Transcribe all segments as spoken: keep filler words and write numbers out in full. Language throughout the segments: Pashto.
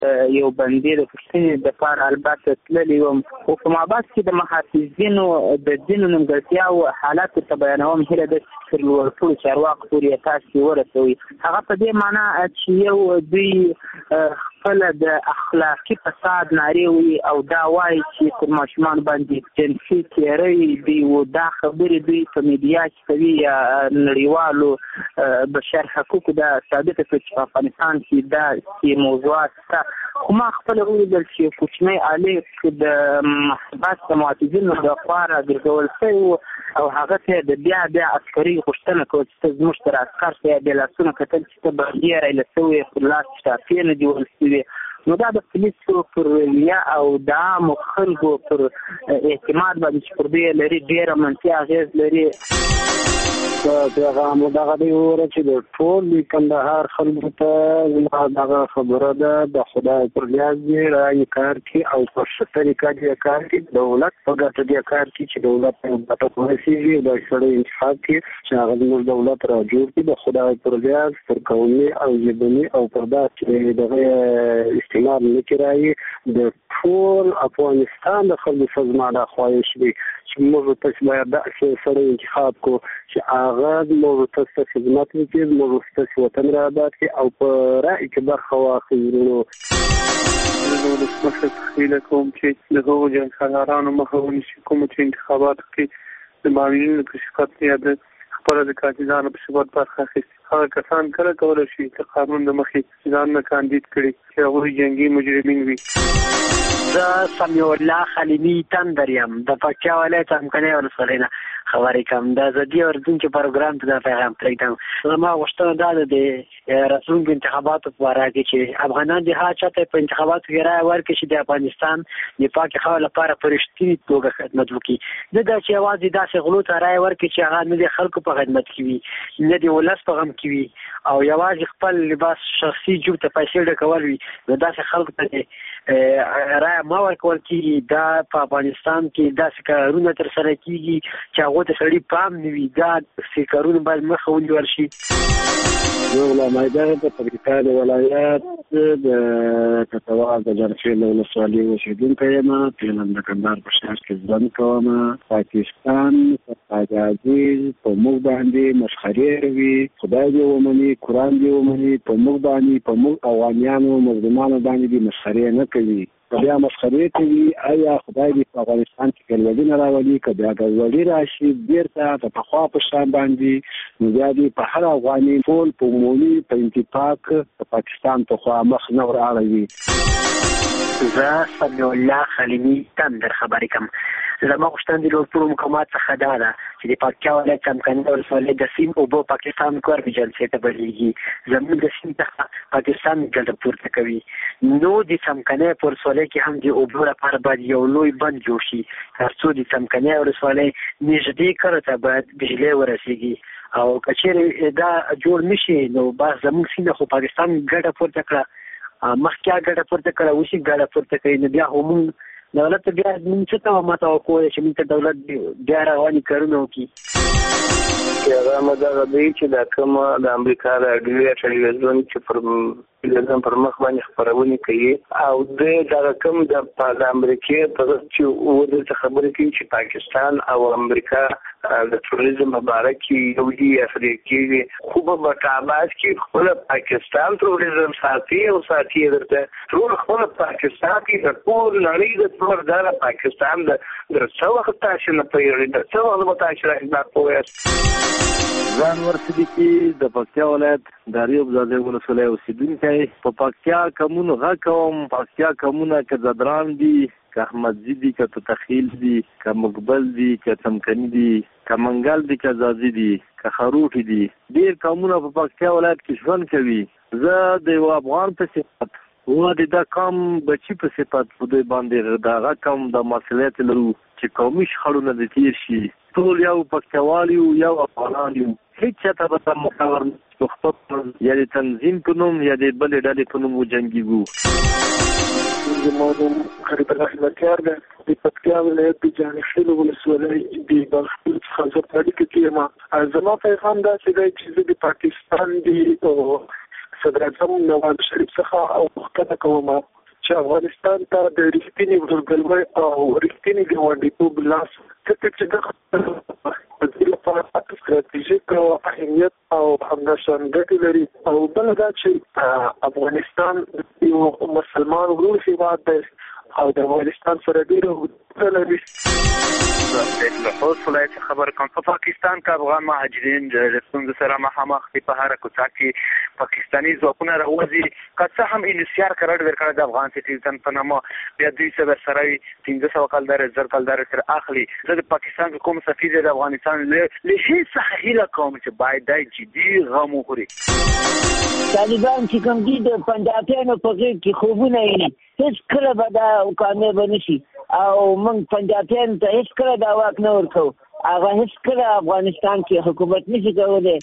یو بندي د پوښتنې دپاره البته تللی وم، خو په مابعد کې د محافظینو د ځینو نیمګړتیاوو حالاتو ته بیانوم، هیله ده چې تر لوړ ټولو چارواکو پورې تاسې ورسوي. هغه په دې معنا چې یو دوی خپله د اخلاقي فساد نارې وي او دا وایي چې پر ماشومان باندې جنسي تېرۍ دی، و دا خبرې دوی په میډیا کې کوي یا نړیوالو بشر حقوقو دا ثابته کړه چې په افغانستان کې دا موضوعات شته. خو ما خپله ولیدل چې کوچنی الف د محبس د معتدینو لخوا راګرځول شوی و او هغه ته د بیا بیا عسکري غوښتنه کوله چې ته زموږ تر عسکر ته یې د لاسونه کتل چې ته بندي رایله شوې پر لاس شتافې نه دي ول شوې. نو دا د پولیسو پر رویه او د عامو خلکو پر اعتماد باندې چې پر دوی لري ډېره منفي اغېز لري. پیغام دغه دی وره چې د ټول کندهار خلکو ته زما دغه خبره ده د خدای پر لیاز دی رایې کار کړي او په ښه طریقه دې کار کړي، دولت په ګټه دې کار کړي چې دولت ته ګټه ورسېږي، دا سړی انتخاب کړي چې هغه زموږ دولت را جوړ کړي د خدای پر لیاز پر قومي او ژبني او پر دا چې دغه استعمال نه کړي د ټول افغانستان د خلکو څخه زما دا خواهش دی چې موږ تاسو باید داسې سړی انتخاب کړو چې هغه موږ تاسو خدمت وکړي، موږ تاسو وطن را آباد کړي او په رأي کې برخه واخلي. نو زه د ولسمشر څخه هیله کوم چې د هغو جنګسالارانو مخه ونیسي کومو چې انتخاباتو کې د معاونینو په صفت یا د خپله د کاندیدانو په صفت برخه اخیستي. هغه کسان کله کولی شي د قانون د مخې ځانونه کاندید کړي چې هغوی جنګي مجرمین وي. زه سمیع الله خلیلي تندر یم د پکتیا ولایت څمکنیو ولسوالۍ نه خبرې کوم. د ازادي اورېدونکي پروګرام ته دا پیغام پرېږدم. زما غوښتنه دا ده د راتلونکو انتخاباتو په باره کې چې افغانان د هغه چا ته په انتخاباتو کې رایه ورکړي چې د افغانستان د پاکې هوا لپاره په رښتینې توګه خدمت وکړي، نه دا چې یوازې داسې غلو ته رایه ورکړي چې هغه نه د خلکو په خدمت کې وي، نه د ولس په غم کې وي او یوازې خپل لباس شخصي جوب ته پیسې ډکول وي. نو داسې خلکو ته رایه ما ورکول کېږي. دا په افغانستان کې داسې کارونه ترسره کېږي چې هغو ته سړي پام نه وي. دا داسې کارونه باید مخه ونیول شي. زه غلام حیدر د پکتیکا د ولایت د کټواز د جرفیل ولسوالۍ اوسېدونکی یم. فعلا د کندهار په ښار کې ژوند کوم. پاکستان حاجي عزیز په موږ باندې مسخرې روي، خدای دې ومني، قرآن دې ومني، په موږ باندې په موږ افغانیانو مظلومانو باندې دې مسخرې نه کوي. بیا مسخرې کوي. آیا خدای دې په افغانستان کې ګډوډي نه راولي؟ که بیا ګډوډي راشي بېرته د پخوا په شان باندې، نو بیا دې په هر افغاني ټول په عمومي په انتفاق د پاکستان په خوا مخ نه ور اړوي. زه سمیع الله خلیلي تندر خبرې کوم. زما غوښتنه د لوړ مقامات څخه دا ده چې د پکتیا ولایت څمکنیو ولسوالۍ د سیند اوبه پاکستان کوربي جلسې ته بهېږي. زموږ د سیند څخه پاکستان ګټه پورته کوي. نو د څمکنیو په ولسوالۍ کې هم د اوبو لپاره باید یو لوی بند جوړ شي تر څو د څمکنیو ولسوالۍ نږدې کره ته باید بجلۍ ورسېږي. او که چېرې دا جوړ نه شي نو بس زموږ سیند خو پاکستان ګټه پورته کړه، مخکې ګټه پورته کړه، اوس یې ګټه پورته کوي. نو بیا خو موږ دولت ته بیا موږ څه ته متوقع یو چې موږ ته دولت بیا رواني کارونه وکړي. هغه مدغه دی چې دا کومه د امریکا راډیو ټلویزیون چې پر ټلویزیون پر مخ باندې خپرونې کوي او د دغه کوم د امریکې په چې ورته خبرې کوي چې پاکستان او امریکا د ټوریزم مبارک کې یو دی افریقي خو په مطابق کې خپل پاکستان ټوریزم ساتي او ساتي درته ټول خپل پاکستان کې د ټول نړۍ د ټول دغه پاکستان د څو وخت تاسو نه پیړې د څو وخت تاسو راځي پوهه ځانور صدیقي د پکتیا ولایت د ریوب زاده ولسوالۍ اوسېدونکی. په پکتیا کمونو غږ کوم. پکتیا کمونه که زدران دي، که احمدزي دي، که توتخیل دي، که مقبل دي، که څمکني دي، که منګل دي، که ځاځي دي، که خروټي دي. ډېر قومونه په پکتیا ولایت کې ژوند کوي. زه د یو افغان په صفت و د دا قوم بچي په صفت په دوی باندې د هغه قوم د مسؤلیت لرو چې قومي شخړونه دې تېر شي. ټول یو پکتیوال یو، یو افغانان یو. هیڅ چاته به دا مقرر نه خپل یا د تنظیم په نوم یا د بلې ډلې په نوم وجنګېږو. زما نوم غریب الله احمدیار دی. د پکتیا ولایت د جانشین ولسوالۍ د بلخ څخه زه په اړیکه کې یم. زما پیغام داسې دی چې زه د پاکستان د صدر اعظم نواز شریف څخه غوښتنه کوم چې افغانستان ته د رښتینې ورورګلوۍ او رښتینې ګاونډیتوب لاس ځکه چې د د لپاره ستراتیژیک اهمیت او همداشان ګټې لري او بل دا چې افغانستان یو مسلمان ورور هېواد دی او د افغانستان سره ډېره اوږده لري. له خوست ولایت خبر کوم. په پاکستان کې افغان مهاجرین د ستونزو سره مخامخ دي. په هره کوڅه کې پاکستاني ځواکونه راوځي. که څه هم انسیار قرار ورکړی د افغان سټیزن په نامه بیا دوی څه ورسره وي پنځه سوه کلدارې زر کلدارې ترې اخلي. زه د پاکستان کې کوم سفیر دی د افغانستان له هېڅ څخه هیله کوم چې باید دا جدي غم وخوري. طالبان چې کوم دي د پنجابیانو په غېږ کې خوبونه ویني هېڅ کله به دا کامیابه نه شي او موږ پنجابیانو ته هېڅ کله دا واک نه ورکوو. هغه هېڅ کله افغانستان کې حکومت نه شي کولی.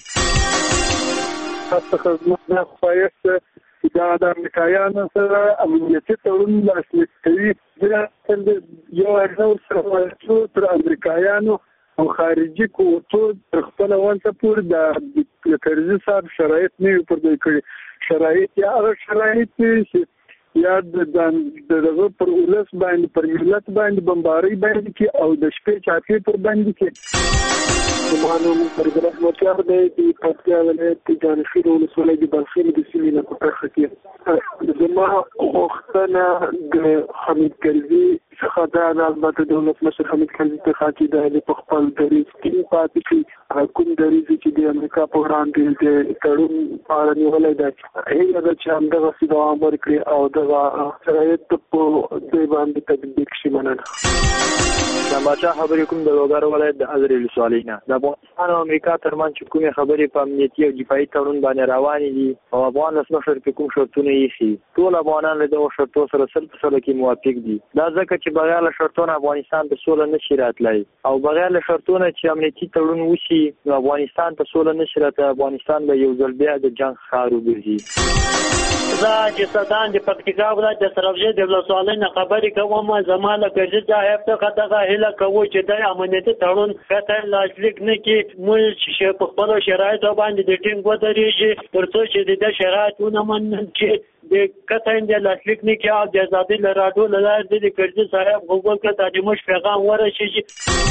تاسو خدمت نه ښایست دا د امریکایانو سره امنیتي تړون لاسلیک کوي. دا یو ارزو سره تر امریکایانو او خارجي قوتو تر خپله ونڅه پورې د کرزي صاحب شرایط نه وي پر دوی کړي. شرایط یا هغه شرایط چې یا د دغه پر ولس باندې پر ملت باندې بمبارۍ باندې کې او د شپې چاپې پر باندې کې زما نوم فرید رحمتیار دی د پکتیا ولایت د جانشین ولسوالۍ د بلخیل د سیمې نه په برخه کې. زما غوښتنه د حمید کرزي څخه دا ده البته د ولسمشر حمید کرزي څخه چې د په خپل دریځ ټینګ پاتې شي. کوم دریځ چې د امریکا په وړاندې د تړون په اړه نیولی دی هیله ده چې همدغسې دوام ورکړي او دغه شرایط په دوی باندې تطبیق شي. مننه. د باچا خبرې کوم د لوګر ولایت د ازرې ولسوالۍ نه. د افغانستان او امریکا ترمنځ چې کومې خبرې په امنیتي او دفاعي تړون باندې روانې دي او افغان ولسمشر پرې کوم شرطونه ایښي ټول افغانان له دغو شرطو سره سل په سلو کې موافق دي. دا ځکه چې بغیر له شرطونه افغانستان ته سوله نه شي راتلی او بغیر له شرطونه چې امنیتي تړون وشي نو افغانستان ته سوله نه شي راتلی. افغانستان به یو ځل بیا د جنګ ښار وګرځي. زه چې سدان د پکتیکا ولایت د سروجې د ولسوالۍ نه خبرې کوم. زما له کرزي صاحب څخه دغه هیله کوو چې د امنیتي تړون قطعا لاسلیک نه کړي. موږ چې په خپلو شرایطو باندې د ټینګ ودرېږي تر څو چې د شرایط ونه منل چې د قطعا د لاسلیک نه کړي او د ازادۍ له راډیو له لارې د کرزي صاحب غوږ ته د موږ پیغام ورسېږي.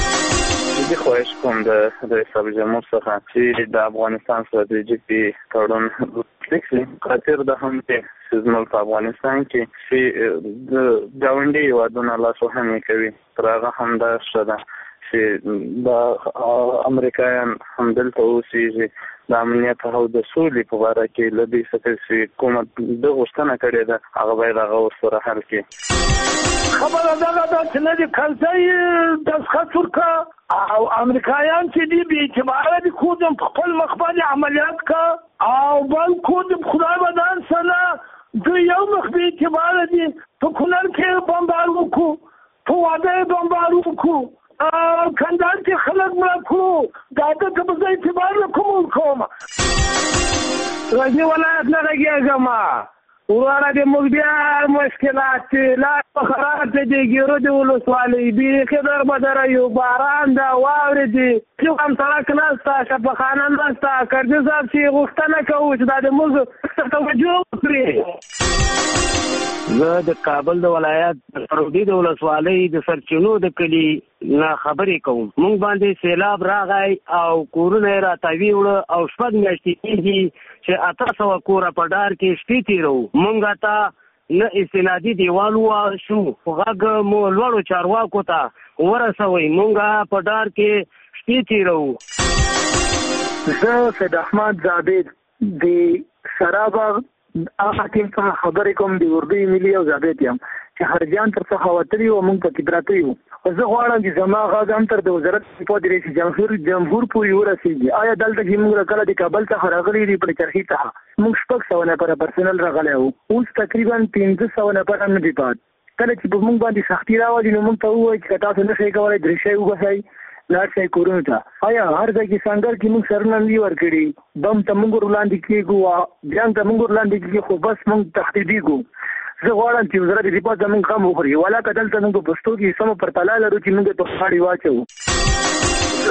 زه خواهش کوم د رئیس جمهور څخه چې د افغانستان ستراتیژیک تړون لاسلیک شي. خاطر د هم چې زموږ په افغانستان کې چې د ګاونډي هېوادونه لاسوهنې کوي تر هغه همدا ښه ده چې د امریکایان همدلته اوسېږي. د امنیت او د سولې په باره کې له دوی څخه چې کومه ده غوښتنه کړې ده هغه باید هغه ورسره حل کړي. خبره دغه ده چې نه دې کرزی دستخط ورکړه او امریکایان چې دي بې اعتباره دي کودم په خپل مخ باندې عملیات کړه او بل کودم خدای بدان سره دوی یو مخ بې اعتباره دي. په کونړ کې بمبار وکړو، په واده یې بمبار وکړو، کندهار کې خلک مړه کړو. دا ده که به زه اعتبار نه کوم ورکوم. غزني ولایت نه غږېږم وروره د موږ بیا مشکلات دي. لار په خراب دی د ګیرو د ولسوالۍ بیخي دربدره یو باران ده واورې دي هم سړک نشته شفاخانه نشته. کرزي صاحب چې غوښتنه کوو چې دا د موږ توجه وکړي. زه د کابل د ولایت سرودي د ولسوالۍ د سرچینو د کلي نه خبرې کوم. موږ باندې سیلاب راغی او کورونه یې راتاوي وړه او شپږ میاشتې کېږي چې اته سوه کوره په ډار کې شپې تېروو. موږ ته نه استنادي دیوال وشو غږ مو لوړو چارواکو ته ورسوئ. موږ په ډار کې شپې تېروو. زه سید احمد زابید د سرابغ هغه ټیم څخه خبرې کوم. د اردوی ملي او زابید یم چې خرجیان تر څخه وتلي وو موږ پکې پراته یو. زه غواړم چې زما غږ هم تر د وزارت په د رئیس جمهور جمهور پورې ورسېږي. آیا دلته چې موږ کله د کابل څخه راغلي دي په چرخي څخه موږ شپږ سوه نفره پرسنل راغلی وو، اوس تقریبا پنځه سوه نفر هم نه دي پات. کله چې په موږ باندې سختي راوځي نو موږ ته ووایي چې تاسو نه شئ کولی درې شی وباسئ لاړ شئ کورونو ته. آیا هر ځای کې سنګر کې موږ سرنندي ورکړي بم ته موږ ورلاندې کېږو جنګ ته موږ ورلاندې کېږو خو بس موږ تهدیدېږو. زه غواړم چې وزارت دفاع زموږ غم وخوري ولا که دلته موږ په پښتو کې سمه پرتله لرو چې موږ په غاړې واچوو.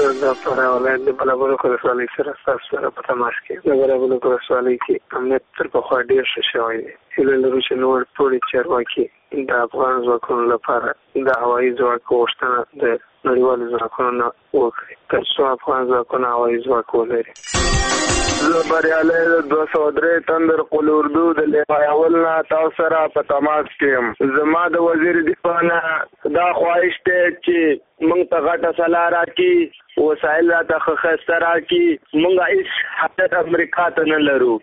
د فراه ولایت د بلابلوک ولسوالۍ سره ستاسو سره په تماس کې د بلابلوک ولسوالۍ کې امنیت تر پخوا ډېر ښه شوی دی. هیله لرو چې نور ټولې چارواکي د افغان ځواکونو لپاره د هوایي ځواک غوښتنه د نړیوالو ځواکونو نه وکړي تر څو افغان ځواکونه هوایي ځواک ولري. زه بریالی د دوه سوه درې تندر قل اردو د لیوایول نه تاسو سره په تماس کې یم. زما د وزیر دفاع نه دا خواهش دی چې موږ ته غټه سلاح راکړي، وسایل راته ښه ښایسته راکړي. موږ هېڅ حاجت امریکا ته نه لرو.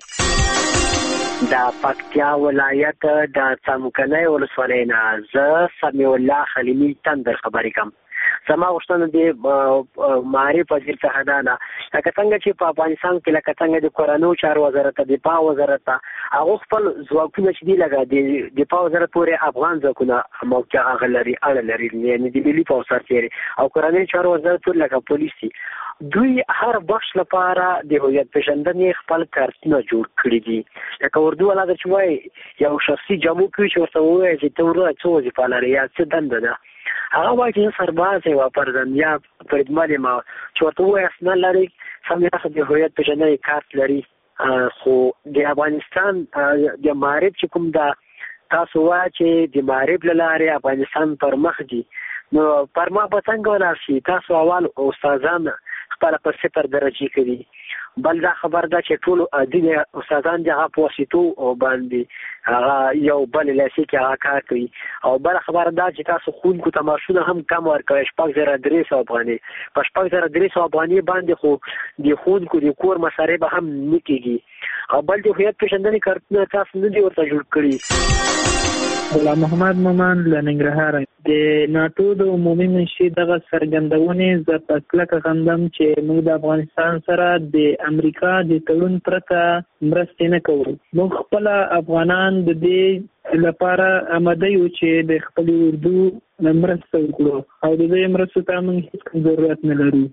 د پکتیا ولایت د څمکنۍ ولسوالۍ نه زه سمیع الله خلیمي تندر خبرې کوم. زما غوښتنه د معارف وزیر څخه دا ده، لکه څنګه چې په افغانستان کې لکه څنګه د کورنیو چارو وزارت، دفاع وزارت هغه خپل ځواکونه چې دي لکه د دفاع وزارت پورې افغان ځواکونه موقع هغه لري اړه لري، یعنې د ملي پوځ سرتېري او کورنیو چارو وزارت پورې لکه پولیس دي. دوی هر بخش لپاره د هویت پیژندنې خپل کارتونه جوړ کړي دي. لکه اردو والا د چې وایي یو شخصي جامو کې چې ورته ووایي چې ته ورته څه وظیفه لرې یا څه دنده ده، هغه وایي چې سرباز یم، پرزن یا فریدمل یم، چې ورته ووایي اسناد لري، سم د هویت پیژندنې کارت لري. خو د افغانستان د معارف چې کوم ده تاسو وایي چې د معارف له لارې افغانستان پر مخ دي، نو پر مخ به څنګه ولاړ شي؟ تاسو اول استادان خپل په صفر درجه کوي. بل دا خبر ده چې ټول دین استادان دغه په واسطو باندې هغه یو بل لاسي کې هغه کار کوي. او بل خبر ده چې تاسو خونکو تماشونه هم کم ورکوي، شپږ زره درې سوه افغانۍ په شپږ زره درې سوه افغانۍ باندې خو د خونکو د کور مصارف به هم نه کېږي. او بل د هویت پیژندنې کارتونه تاسو نه دي ورته جوړ کړي. غلام محمد مومن له ننګرهار. د ناټو د عمومي منشي دغه څرګندونې زه په کلکه خندم چې موږ د افغانستان سره د امریکا د تړون پرته مرستې نه کوو. موږ خپل افغانان د دې لپاره آماده یو چې د خپل اردو مرسته وکړو او د دې مرستو ته موږ هیڅ ضرورت نه لرو.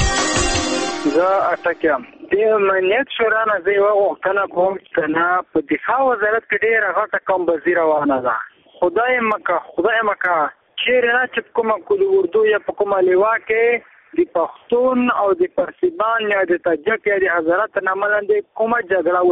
زه اټکم د امنیت شورا نه زه یوه غوښتنه کوم چې نه په دفاع وزارت کې ډېره غټه کمبزي روانه ده. خدای مکه خدای مکه چیرې نه چې په کومه کلي اردو یا په کومه لیوا کې د پښتون او د پرسیبان یا د تاجک یا د حضرت نه ملاندې کومه جګړه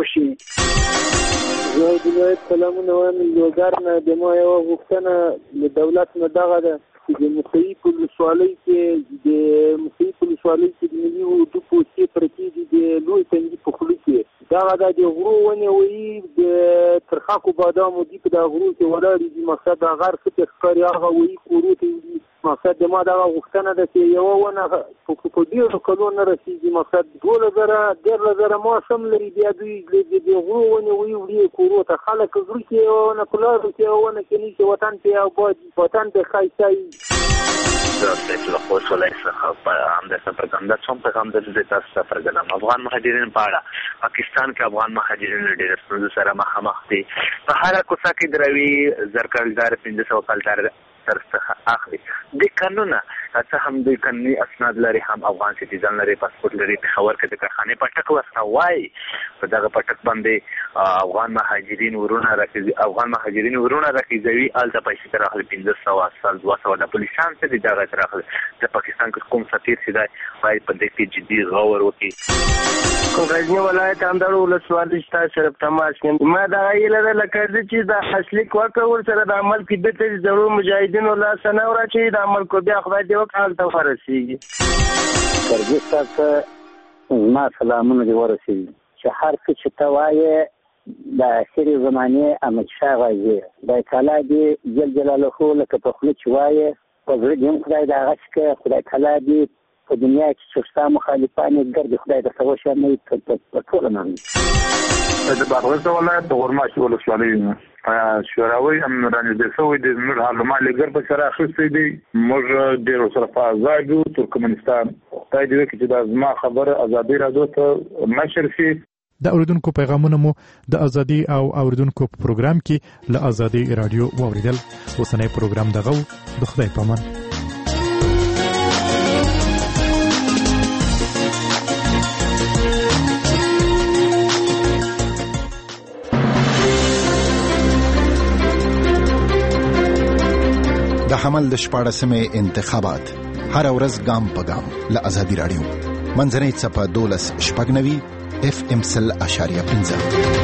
وشي. زه د ولایت سلامونه وایم لوګر نه. د ما یوه غوښتنه د دولت نه دغه ده چې د مخیب ولسوالۍ کې د مخیب ولسوالۍ کې د ملي اردو پوستې پرتې دي د لوی تنګي په خوله کې دغه ده د غرو ونې وایي د ترخاکو بادامو دي په دغه غرو کې ولاړې دي. مقصد د غر څه ښکاري هغه وایي کورو ته وي. مقصد د ما دغه غوښتنه ده چې یوه ونه په ډېرو کلو نه رسېږي. مقصد دولس زره ډېرله زره معاش هم لري، بیا دوی د غرو ونې وایي وړي کورو ته. خلک زړه کې یوه ونه په لارو کې یوه ونه کېني چې وطن پرې اباد وطن پرې ښایسته وي. درسته چې له خپل ولایت څخه په همداسې پرګنده څوم پیغام د دې تاسو ته پرګنم. افغان مهاجرین په اړه پاکستان کې افغان مهاجرین ډېر ستونزو سره مخامخ دي. په هره کوڅه کې دروي زرکړدار پنځه سوه کلدار تر څخه اخلي. د قانون څه هم د قانوني اسناد لري، هم افغان سټیزن لري، پاسپورت لري. پېښور کې د کارخانې پټک ورته وایي په دغه پټک باندې افغان مهاجرین ورونه راکوي افغان مهاجرین ورونه راکوي هلته پیسې تر اخلي پنځه سوه سل دوه سوه د پولیسان څه دي دغه تر اخلي. د پاکستان کې کوم سفیر چې دی باید په دې کې جدي غور وکړي. غزني ولایت همدغه ولسوالۍ ستاسو سره په تماس یم. ما دغه هیله ده لکه زه چې د اصلي کوکه ورسره د عمل کې بېرته د زړو مجاهدینو لاسه نه وراچوي د عمل کو بیا خدای دې وکړي هلته ورسېږي. کرجي صاحب ته زما سلامونه دې ورسېږي چې هر څه چې ته وایې د اخرې زمانې احمدشاه غازي خدای تعالی دې جل جلاله لکه په خوله چې وایې په زړه دې هم خدای د هغه څخه خدای تعالی دې په دنیا کې چې ستا مخالفان یې ګرځي خدای درته وشرموي په ټوله نړۍ. د بادغیس ولایت د غورماشي ولسوالۍ شوراوي هم رانږدې شوی دی. زموږ حالما لېږر په سره اخیستی دی. موږ ډېر ورسره په ازاد یو. ترکمنستان خدای دې وکړي چې دا زما خبره ازادي راډیو ته نشر شي. د اوریدونکو پیغامونه مو د ازادي او اوریدونکو په پروګرام کې له ازادي راډیو واوریدل. اوسنی پروګرام دغه د خدای په امان. د حمل د شپاړسمې انتخابات هر ورځ ګام په ګام له ازادي رادیو منځنۍ صفه دولس شپږ نوي اف ام سل اشاریه پنځه